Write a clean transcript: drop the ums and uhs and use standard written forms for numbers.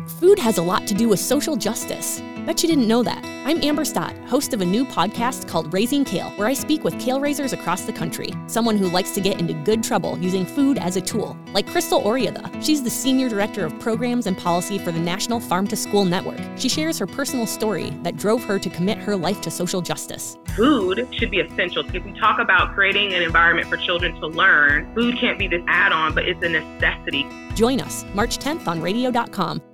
Food has a lot to do with social justice. Bet you didn't know that. I'm Amber Stott, host of a new podcast called Raising Kale, where I speak with kale raisers across the country, someone who likes to get into good trouble using food as a tool, like Crystal Oriada. She's the Senior Director of Programs and Policy for the National Farm to School Network. She shares her personal story that drove her to commit her life to social justice. Food should be essential. If we talk about creating an environment for children to learn, food can't be this add-on, but it's a necessity. Join us March 10th on radio.com